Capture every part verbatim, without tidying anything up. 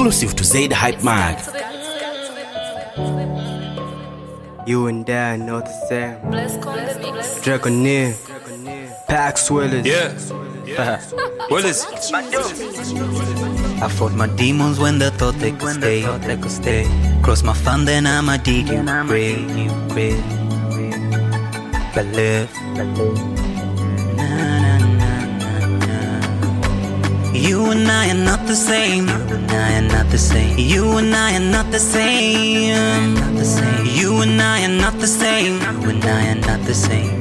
Exclusive to Zaid Hype Mag. You and I are not the same. Dragoneer, Pax Willis. Yeah. Yeah. Willis. I fought my demons when they thought they could stay. They could stay. Cross my fun, then I'ma dig you. Pray, you pray. Believe. Na, na, na, na, na. You and I are not the same. You and I are not the same. You and I are not the same. Not the same. You and I are not the same. You and I are not the same.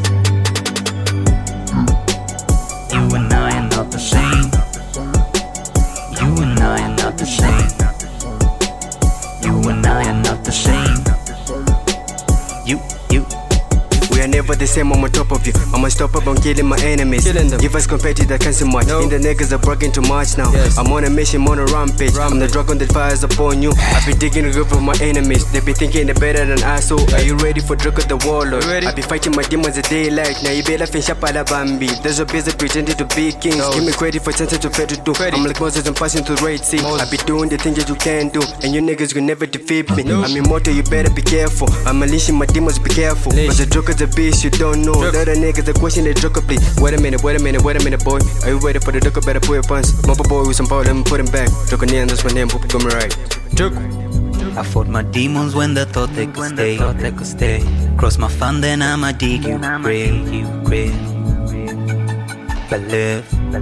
You and I are not the same. You and I are not the same. You and I are not the same. You, you. We are never the same, I'm on top of you. I'm unstoppable, I'm killing my enemies. Killing them. Give us competitive, can't see much. No. In the niggas are broken too much now. Yes. I'm on a mission, I'm on a rampage. rampage. I'm the drug on that fires upon you. I be digging the grave of my enemies. They be thinking they're better than us. So are you ready for drug of the warlord? I be fighting my demons at daylight. Now you better finish up at a Bambi. There's a busy pretending to be kings. No. Give me credit for something to fair to do. Credit. I'm like Moses, I'm passing through the Red Sea. Moses. I be doing the things that you can't do. And you niggas can never defeat me. No. I'm immortal, you better be careful. I'm unleashing my demons, be careful. Cause the drug is a beast, you don't know. The other niggas are question they joke please. Wait a minute, wait a minute, wait a minute, boy. Are you ready for the duck? Better put your pants. Mobile boy with some power, let me put him back. Dragoneer, that's my name, hope you got me right. Joke. I fought my demons when they thought they could stay. Thought they could stay. Cross my fun, then I'ma dig you. Pray, you pray. Believe. Na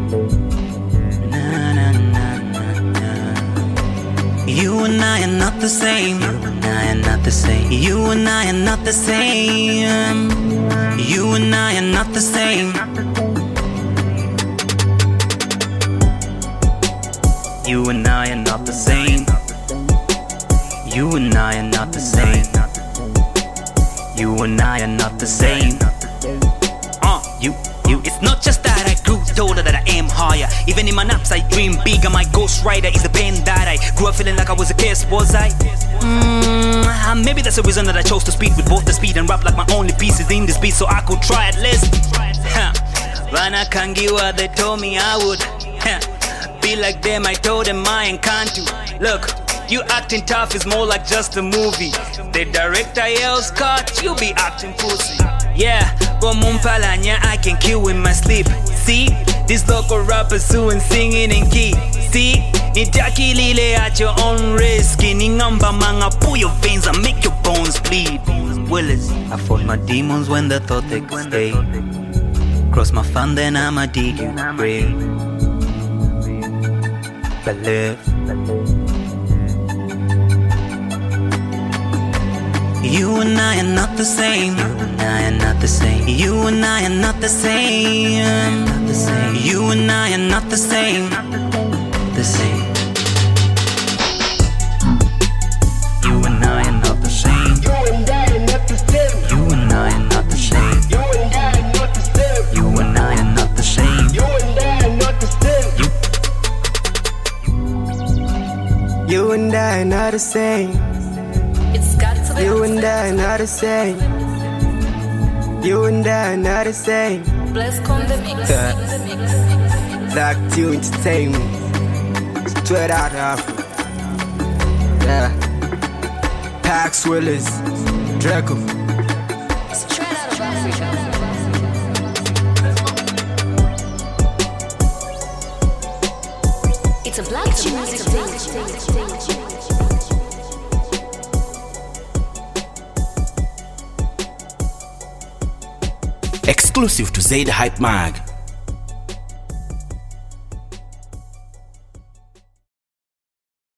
na na na na. You and I are not the same. You and I are not the same. You and I are not the same. You and I are not the same. You and I are not the same. You and I are not the same. You and I are not the same. Uh, you, you. It's not just that I grew taller, that I am higher. Even in my naps I dream bigger. My ghost rider is the pen that I grew up feeling like I was a case, was I? Mm, maybe that's the reason that I chose to speak with both the speed and rap like my only pieces in this beat, so I could try at least. Vana Kangiwa, they told me I would be like them, I told them I ain't can't do. Look, you acting tough is more like just a movie. The director yells cut, you be acting pussy. Yeah, but Mumpalanya I can kill in my sleep. See, these local rappers suing, singing in key. See, nitakilile at your own risk. Ningamba manga, pull your veins and make your bones bleed. Willis. I fought my demons when they thought they could stay. Cross my fun, then I'ma dig you. Pray. Believe. You and I are not the same. You and I are not the same. You and I are not the same. You and I are not the same. The same. You and I are not the same. You and I are not the same. You and I are not the same. You and I are not the same. You and I are not the same. You and I are not the same. You and I are not the same. You and I are not the same. You and I are not the same. Black Two Entertainment. Straight out of Africa. Yeah. Pax Willis. Draco. Straight out of Africa. It's a black music thing. Exclusive to Zaid Hype Mag.